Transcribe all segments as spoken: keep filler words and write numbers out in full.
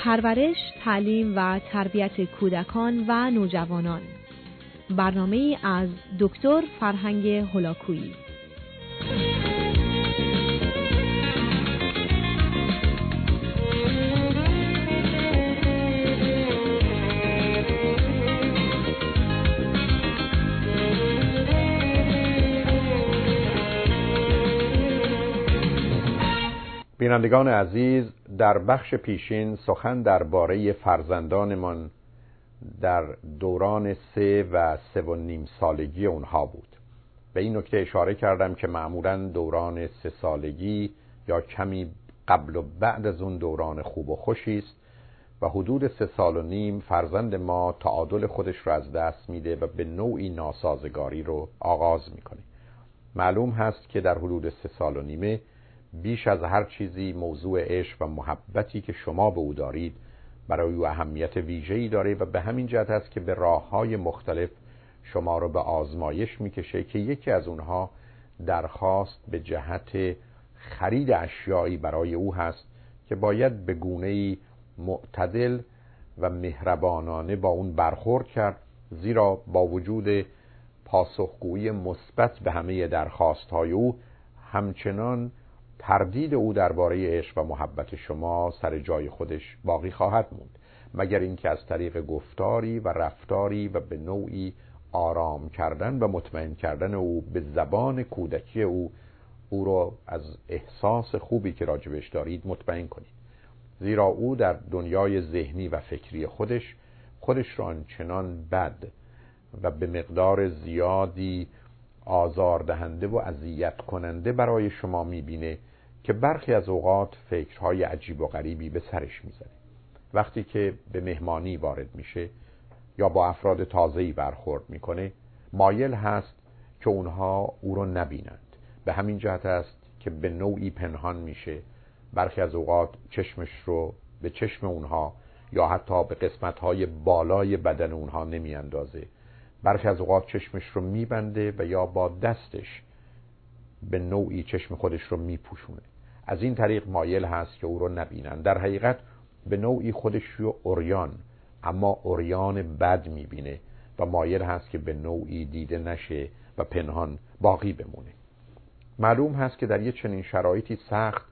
پرورش، تعلیم و تربیت کودکان و نوجوانان. برنامه‌ای از دکتر فرهنگ هولاکویی. بینندگان عزیز، در بخش پیشین سخن درباره فرزندانمان در دوران سه و سه و نیم سالگی اونها بود. به این نکته اشاره کردم که معمولاً دوران سه سالگی یا کمی قبل و بعد از اون دوران خوب و خوشی است و حدود سه سال و نیم فرزند ما تعادل خودش رو از دست میده و به نوعی ناسازگاری رو آغاز میکنه. معلوم هست که در حدود سه سال و نیمه بیش از هر چیزی موضوع عشق و محبتی که شما به او دارید برای او اهمیت ویژه‌ای داره و به همین جهت است که به راه‌های مختلف شما رو به آزمایش میکشه که یکی از اونها درخواست به جهت خرید اشیایی برای او هست که باید به گونه‌ای معتدل و مهربانانه با اون برخورد کرد، زیرا با وجود پاسخگویی مثبت به همه درخواست‌های او همچنان تردید او درباره عشق و محبت شما سر جای خودش باقی خواهد موند، مگر اینکه از طریق گفتاری و رفتاری و به نوعی آرام کردن و مطمئن کردن او به زبان کودکی او او رو از احساس خوبی که راجبش دارید مطمئن کنید، زیرا او در دنیای ذهنی و فکری خودش خودش را آنچنان بد و به مقدار زیادی آزاردهنده و اذیت کننده برای شما میبینه که برخی از اوقات فکرهای عجیب و غریبی به سرش میزنه. وقتی که به مهمانی وارد میشه یا با افراد تازه‌ای برخورد میکنه، مایل هست که اونها او رو نبینند. به همین جهت است که به نوعی پنهان میشه، برخی از اوقات چشمش رو به چشم اونها یا حتی به قسمت‌های بالای بدن اونها نمیاندازه، برخی از اوقات چشمش رو میبنده و یا با دستش به نوعی چشم خودش رو میپوشونه. از این طریق مایل هست که او رو نبینن. در حقیقت به نوعی خودش رو عریان، اما عریان بد میبینه و مایل هست که به نوعی دیده نشه و پنهان باقی بمونه. معلوم هست که در یه چنین شرایطی سخت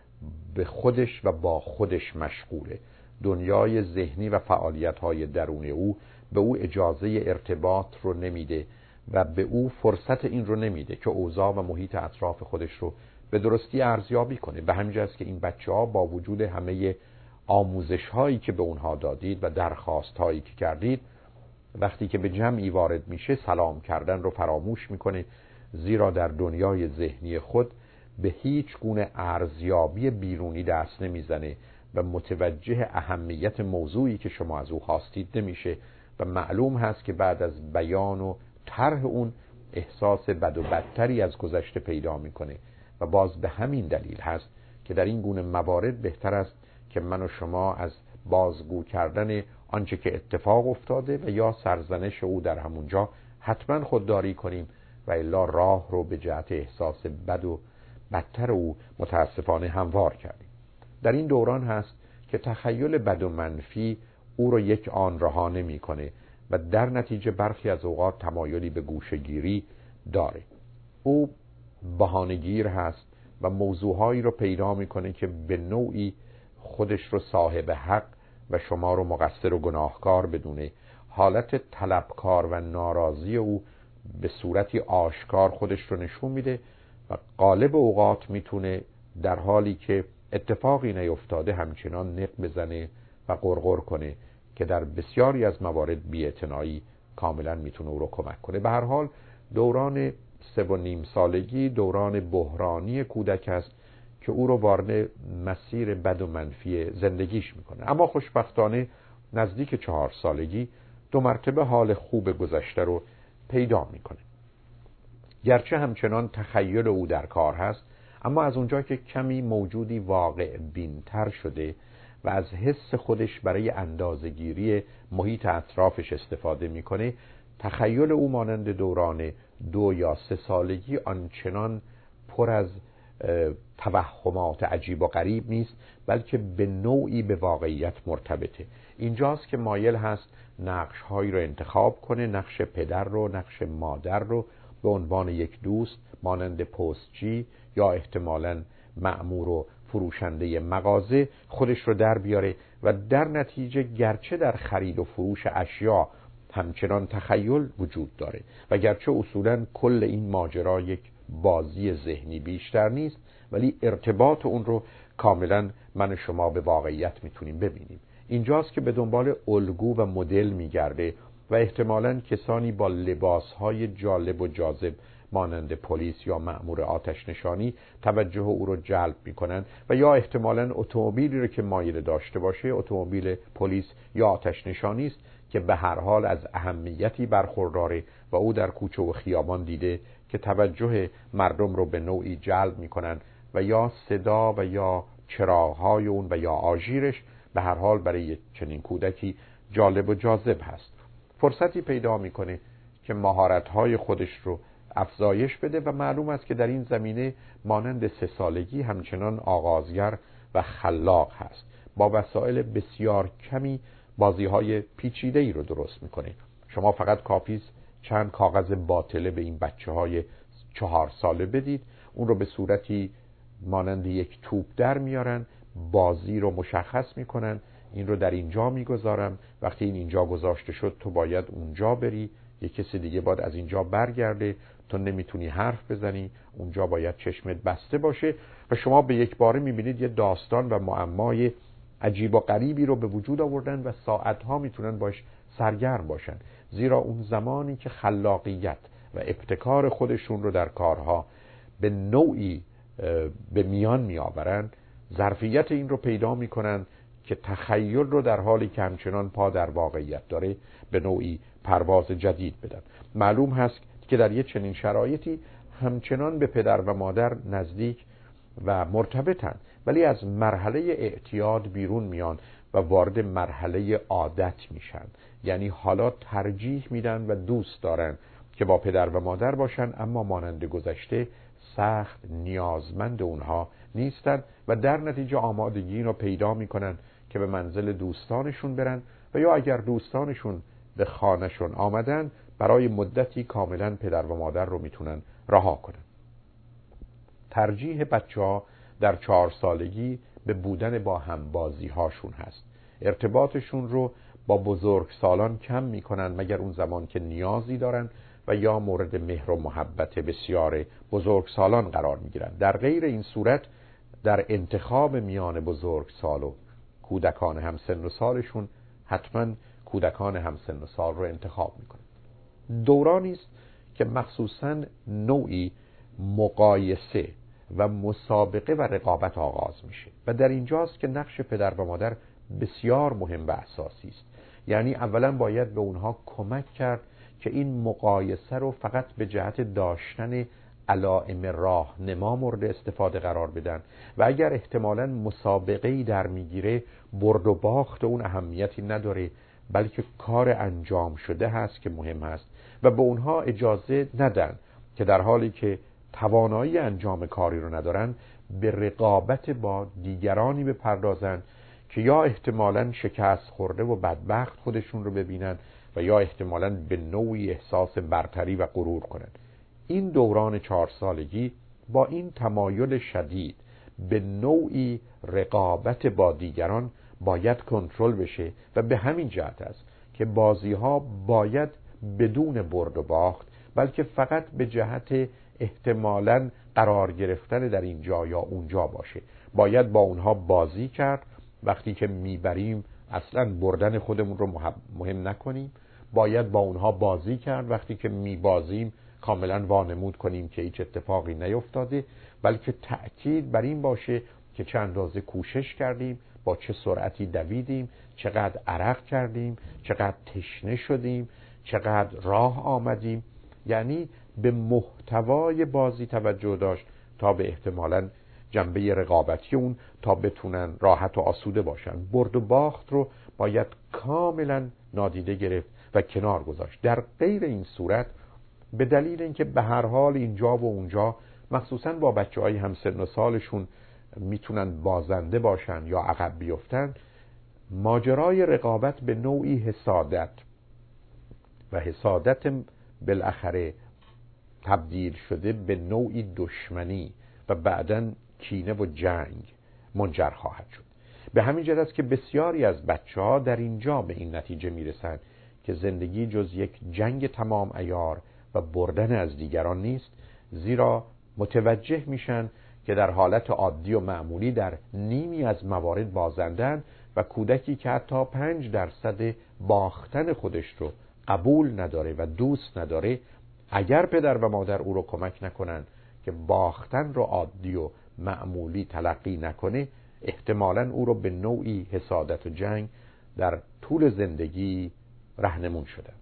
به خودش و با خودش مشغوله. دنیای ذهنی و فعالیت‌های درون او به او اجازه ارتباط رو نمیده و به او فرصت این رو نمیده که اوضاع و محیط اطراف خودش رو به درستی ارزیابی کنه. به همین جهت که این بچه‌ها با وجود همه آموزش‌هایی که به اونها دادید و درخواست‌هایی که کردید، وقتی که به جمعی وارد میشه سلام کردن رو فراموش میکنه، زیرا در دنیای ذهنی خود به هیچ گونه ارزیابی بیرونی دست نمیزنه و متوجه اهمیت موضوعی که شما از او خواستید نمیشه و معلوم هست که بعد از بیان و طرح اون احساس بد و بدتری از گذشته پیدا میکنه و باز به همین دلیل هست که در این گونه موارد بهتر است که من و شما از بازگو کردن آنچه که اتفاق افتاده و یا سرزنش او در همونجا حتما خودداری کنیم و الا راه رو به جهت احساس بد و بدتر او متاسفانه هموار کردیم. در این دوران هست که تخیل بد و منفی او رو یک آن رها نمی کنه و در نتیجه برخی از اوقات تمایلی به گوشه‌گیری داره. او بهانه‌گیر هست و موضوعهایی رو پیدا میکنه که به نوعی خودش رو صاحب حق و شما رو مقصر و گناهکار بدونه. حالت طلبکار و ناراضی او به صورتی آشکار خودش رو نشون میده و غالب اوقات میتونه در حالی که اتفاقی نیفتاده همچنان نق بزنه و غرغر کنه که در بسیاری از موارد بی‌اعتنایی کاملا میتونه او رو کمک کنه. به هر حال دوران سه و نیم سالگی دوران بحرانی کودک است که او رو وارد مسیر بد و منفی زندگیش میکنه. اما خوشبختانه نزدیک چهار سالگی دو مرتبه حال خوب گذشته رو پیدا میکنه. گرچه همچنان تخیل او در کار هست، اما از اونجا که کمی موجودی واقع بین‌تر شده و از حس خودش برای اندازه‌گیری محیط اطرافش استفاده میکنه، تخیل او مانند دوران دو یا سه سالگی آنچنان پر از توهمات عجیب و غریب نیست، بلکه به نوعی به واقعیت مرتبطه. اینجاست که مایل هست نقش‌هایی رو انتخاب کنه، نقش پدر رو، نقش مادر رو به عنوان یک دوست مانند پستچی یا احتمالاً مأمور و فروشنده مغازه خودش رو در بیاره و در نتیجه گرچه در خرید و فروش اشیا همچنان تخیل وجود داره و گرچه اصولاً کل این ماجرا یک بازی ذهنی بیشتر نیست، ولی ارتباط اون رو کاملاً من و شما به واقعیت میتونیم ببینیم. اینجاست که به دنبال الگو و مدل میگرده و احتمالاً کسانی با لباسهای جالب و جاذب مانند پلیس یا مأمور آتش نشانی توجه او رو جلب میکنن و یا احتمالاً اتومبیلی رو که مایل داشته باشه اتومبیل پلیس یا آتش نشانی است که به هر حال از اهمیتی برخورداره و او در کوچه و خیابان دیده که توجه مردم رو به نوعی جلب میکنن و یا صدا و یا چراغ‌های اون و یا آژیرش به هر حال برای چنین کودکی جالب و جاذب هست. فرصتی پیدا میکنه که مهارت‌های خودش رو افزایش بده و معلوم است که در این زمینه مانند سه سالگی همچنان آغازگر و خلاق هست. با وسایل بسیار کمی بازی‌های پیچیده‌ای رو درست میکنه. شما فقط کافیست چند کاغذ باطله به این بچه‌های چهار ساله بدید، اون رو به صورتی مانند یک توپ در میارن، بازی رو مشخص میکنن، این رو در اینجا میگذارم، وقتی این اینجا گذاشته شد تو باید اونجا بری، یک کسی دیگه باید از اینجا برگرده، تو نمیتونی حرف بزنی، اونجا باید چشمت بسته باشه و شما به یک باره میبینید یه داستان و معمای عجیب و غریبی رو به وجود آوردن و ساعتها میتونن باش سرگرم باشن، زیرا اون زمانی که خلاقیت و ابتکار خودشون رو در کارها به نوعی به میان میآورن، ظرفیت این رو پیدا میکنن که تخیل رو در حالی که همچنان پا در واقعیت داره به نوعی پرواز جدید بدن. معلوم هست که در یه چنین شرایطی همچنان به پدر و مادر نزدیک و مرتبطن، ولی از مرحله اعتیاد بیرون میان و وارد مرحله عادت میشن. یعنی حالا ترجیح میدن و دوست دارن که با پدر و مادر باشن، اما مانند گذشته سخت نیازمند اونها نیستن و در نتیجه آمادگی رو پیدا میکنن که به منزل دوستانشون برن و یا اگر دوستانشون به خانهشون آمدن برای مدتی کاملا پدر و مادر رو میتونن رها کنن. ترجیح بچه‌ها در چهار سالگی به بودن با همبازی هاشون هست. ارتباطشون رو با بزرگ سالان کم میکنن مگر اون زمان که نیازی دارن و یا مورد مهر و محبت بسیار بزرگ سالان قرار میگیرن. در غیر این صورت در انتخاب میان بزرگ سال و کودکان همسن و سالشون حتما کودکان همسن و سال رو انتخاب میکنن. دورانی است که مخصوصاً نوعی مقایسه و مسابقه و رقابت آغاز میشه و در اینجاست که نقش پدر و مادر بسیار مهم و اساسی است. یعنی اولا باید به اونها کمک کرد که این مقایسه رو فقط به جهت داشتن علائم راهنما مورد استفاده قرار بدن و اگر احتمالاً مسابقه‌ای در میگیره برد و باخت اون اهمیتی نداره، بلکه کار انجام شده هست که مهم هست و به اونها اجازه ندن که در حالی که توانایی انجام کاری رو ندارن به رقابت با دیگرانی بپردازن که یا احتمالاً شکست خورده و بدبخت خودشون رو ببینن و یا احتمالاً به نوعی احساس برتری و غرور کنن. این دوران چهار سالگی با این تمایل شدید به نوعی رقابت با دیگران باید کنترل بشه و به همین جهت است که بازی ها باید بدون برد و باخت بلکه فقط به جهت احتمالاً قرار گرفتن در اینجا یا اونجا باشه. باید با اونها بازی کرد، وقتی که میبریم اصلا بردن خودمون رو مهم نکنیم. باید با اونها بازی کرد، وقتی که میبازیم کاملا وانمود کنیم که هیچ اتفاقی نیفتاده، بلکه تأکید بر این باشه که چه اندازه کوشش کردیم، با چه سرعتی دویدیم، چقدر عرق کردیم، چقدر تشنه شدیم، چقدر راه آمدیم. یعنی به محتوای بازی توجه داشت تا به احتمالاً جنبه رقابتی اون تا بتونن راحت و آسوده باشن. برد و باخت رو باید کاملا نادیده گرفت و کنار گذاشت. در غیر این صورت به دلیل اینکه به هر حال اینجا و اونجا مخصوصاً با بچه‌های همسن و سالشون میتونن بازنده باشن یا عقب بیفتن، ماجرای رقابت به نوعی حسادت و حسادت بالاخره تبدیل شده به نوعی دشمنی و بعداً کینه و جنگ منجر خواهد شد. به همین جهت است که بسیاری از بچه‌ها در اینجا به این نتیجه میرسند که زندگی جز یک جنگ تمام عیار و بردن از دیگران نیست، زیرا متوجه میشن که در حالت عادی و معمولی در نیمی از موارد بازندن و کودکی که حتی پنج درصد باختن خودش رو قبول نداره و دوست نداره، اگر پدر و مادر او رو کمک نکنن که باختن رو عادی و معمولی تلقی نکنه، احتمالاً او رو به نوعی حسادت و جنگ در طول زندگی رهنمون شدند.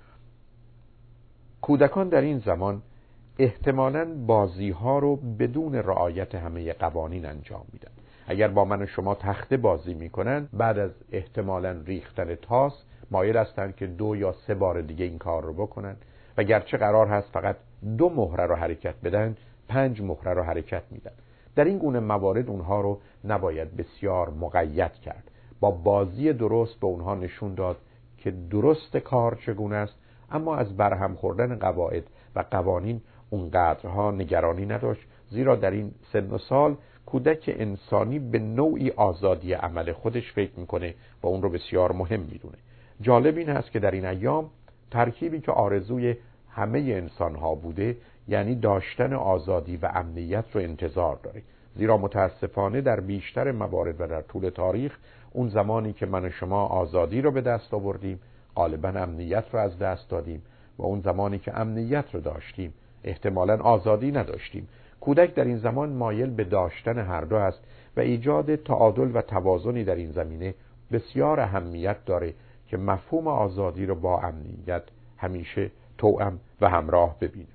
کودکان در این زمان احتمالاً بازی ها رو بدون رعایت همه قوانین انجام میدن. اگر با من و شما تخته بازی میکنن، بعد از احتمالاً ریختن تاس مایل هستن که دو یا سه بار دیگه این کار رو بکنن و گرچه قرار هست فقط دو مهره رو حرکت بدن، پنج مهره رو حرکت میدن. در این گونه موارد اونها رو نباید بسیار مقید کرد. با بازی درست به اونها نشون داد که درست کار چگونه است، اما از برهم خوردن قواعد و قوانین اونقدرها نگرانی نداشت، زیرا در این سن و سال کودک انسانی به نوعی آزادی عمل خودش فکر میکنه و اون رو بسیار مهم میدونه. جالب این هست که در این ایام ترکیبی که آرزوی همه انسان ها بوده، یعنی داشتن آزادی و امنیت رو انتظار داره، زیرا متاسفانه در بیشتر موارد و در طول تاریخ اون زمانی که من و شما آزادی رو به دست آوردیم غالبا امنیت رو از دست دادیم و اون زمانی که امنیت رو داشتیم احتمالاً آزادی نداشتیم. کودک در این زمان مایل به داشتن هر دو است و ایجاد تعادل و توازنی در این زمینه بسیار اهمیت داره که مفهوم آزادی رو با امنیت همیشه توأم و همراه ببینه.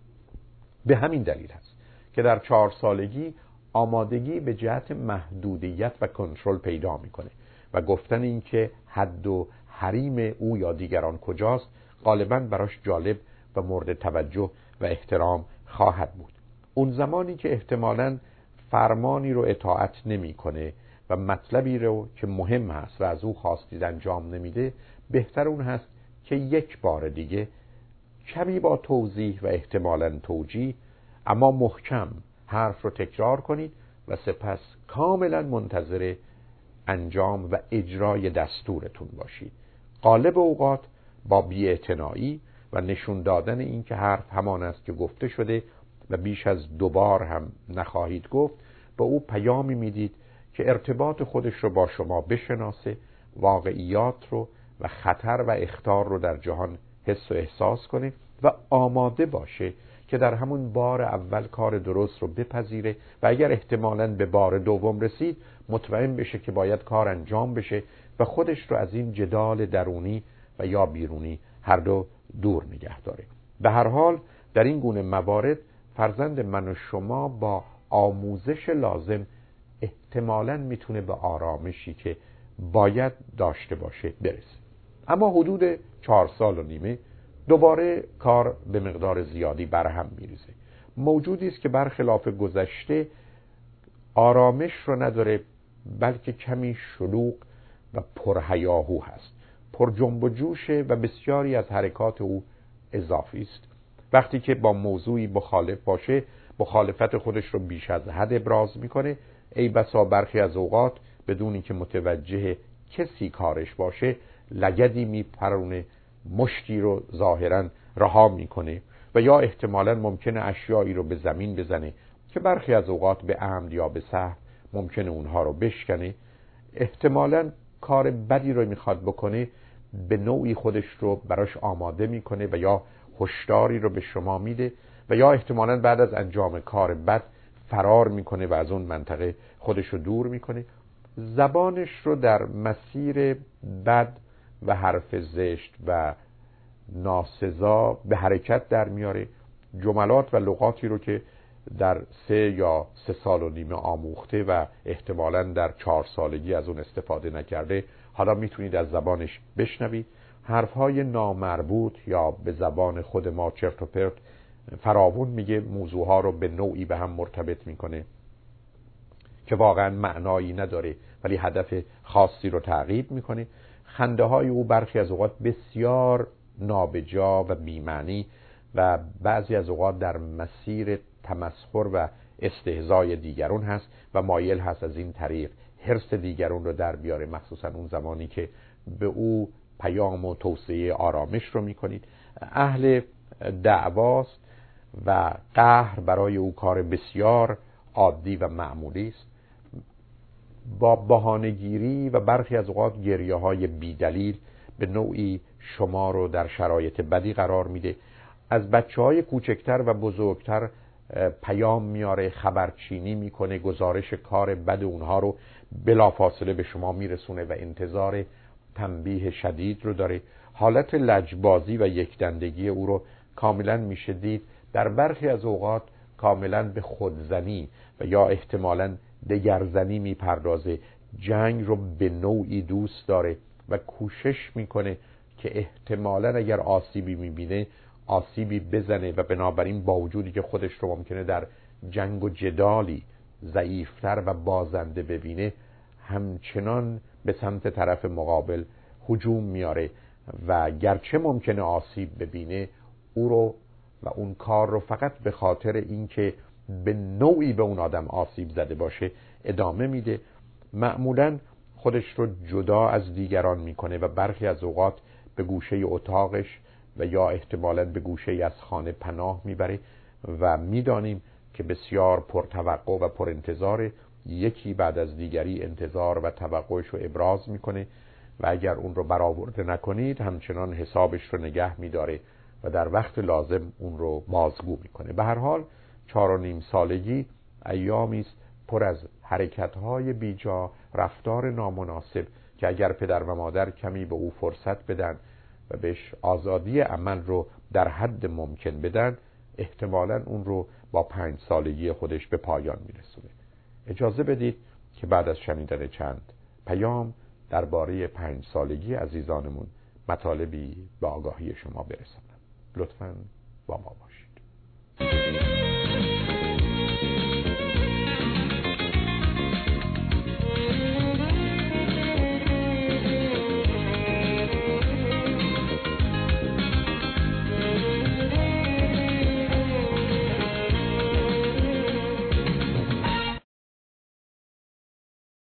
به همین دلیل هست که در چهار سالگی آمادگی به جهت محدودیت و کنترل پیدا میکنه و گفتن این که حد و حریم او یا دیگران کجاست غالباً براش جالب و مورد توجه و احترام خواهد بود. اون زمانی که احتمالاً فرمانی رو اطاعت نمیکنه و مطلبی رو که مهم هست و از او خواستید انجام نمیده، بهتر اون هست که یک بار دیگه کمی با توضیح و احتمالاً توجیه اما محکم حرف رو تکرار کنید و سپس کاملا منتظر انجام و اجرای دستورتون باشید. غالب اوقات با بی‌اعتنایی و نشون دادن این که حرف همان است که گفته شده و بیش از دوبار هم نخواهید گفت، به او پیامی میدید که ارتباط خودش رو با شما بشناسه، واقعیات رو و خطر و اخطار رو در جهان حس و احساس کنه و آماده باشه که در همون بار اول کار درست رو بپذیره و اگر احتمالاً به بار دوم رسید مطمئن بشه که باید کار انجام بشه و خودش رو از این جدال درونی و یا بیرونی هر دو دور نگه داره. به هر حال در این گونه موارد فرزند من و شما با آموزش لازم احتمالاً میتونه به آرامشی که باید داشته باشه برسه. اما حدود چهار سال و نیمه دوباره کار به مقدار زیادی برهم میریزه. موجودی است که برخلاف گذشته آرامش رو نداره، بلکه کمی شلوغ و پرهیاهو هست، پر جنب و جوشه و بسیاری از حرکات او اضافی است. وقتی که با موضوعی مخالف باشه مخالفت خودش رو بیش از حد ابراز میکنه، ای بسا برخی از اوقات بدون اینکه متوجه کسی کارش باشه لگدی میپرونه، مشتی رو ظاهراً رها میکنه و یا احتمالاً ممکنه اشیایی رو به زمین بزنه که برخی از اوقات به عمد یا به سهو ممکنه اونها رو بشکنه. احتمالاً کار بدی رو میخواد بکنه، به نوعی خودش رو براش آماده میکنه و یا هشداری رو به شما میده و یا احتمالاً بعد از انجام کار بد فرار میکنه و از اون منطقه خودش رو دور میکنه. زبانش رو در مسیر بد و حرف زشت و ناسزا به حرکت در میاره. جملات و لغاتی رو که در سه یا سه سال و نیمه آموخته و احتمالاً در چهار سالگی از اون استفاده نکرده، حالا میتونید از زبانش بشنوید. حرفهای نامربوط یا به زبان خود ما چرت و پرت فراوون میگه، موضوعها رو به نوعی به هم مرتبط میکنه که واقعا معنایی نداره ولی هدف خاصی رو تعقیب میکنه. خنده های او برخی از اوقات بسیار نابجا و بی‌معنی و بعضی از اوقات در مسیر تمسخر و استهزای دیگران هست و مایل هست از این طریق حرص دیگران رو در بیاره، مخصوصا اون زمانی که به او پیام و توصیه آرامش رو میکنید. اهل دعواست و قهر برای او کار بسیار عادی و معمولی است. با بهانه‌گیری و برخی از اوقات گریه‌های بی‌دلیل به نوعی شما رو در شرایط بدی قرار میده. از بچه‌های کوچکتر و بزرگتر پیام میاره، خبرچینی میکنه، گزارش کار بد اونها رو بلافاصله به شما میرسونه و انتظار تنبیه شدید رو داره. حالت لجبازی و یکدندگی او رو کاملا میشه دید. در برخی از اوقات کاملا به خودزنی و یا احتمالاً دگرزنی میپردازه. جنگ رو به نوعی دوست داره و کوشش میکنه که احتمالاً اگر آسیبی میبینه آسیبی بزنه و بنابراین با وجودی که خودش رو ممکنه در جنگ و جدالی ضعیفتر و بازنده ببینه، همچنان به سمت طرف مقابل هجوم میاره و گرچه ممکنه آسیب ببینه او رو و اون کار رو فقط به خاطر اینکه به نوعی به اون آدم آسیب زده باشه ادامه میده. معمولاً خودش رو جدا از دیگران میکنه و برخی از اوقات به گوشه اتاقش و یا احتمالاً به گوشه از خانه پناه میبره و میدانیم که بسیار پرتوقع و پرانتظار، یکی بعد از دیگری انتظار و توقعش رو ابراز میکنه و اگر اون رو برآورده نکنید همچنان حسابش رو نگه میداره و در وقت لازم اون رو بازگو میکنه. به هر حال چهار و نیم سالگی ایامی است پر از حرکت‌های بیجا، رفتار نامناسب که اگر پدر و مادر کمی به او فرصت بدن و بهش آزادی عمل رو در حد ممکن بدن، احتمالاً اون رو با پنج سالگی خودش به پایان میرسونه. اجازه بدید که بعد از شنیدن چند پیام درباره پنج سالگی عزیزانمون مطالبی به آگاهی شما برسونم. لطفاً با ما باشید.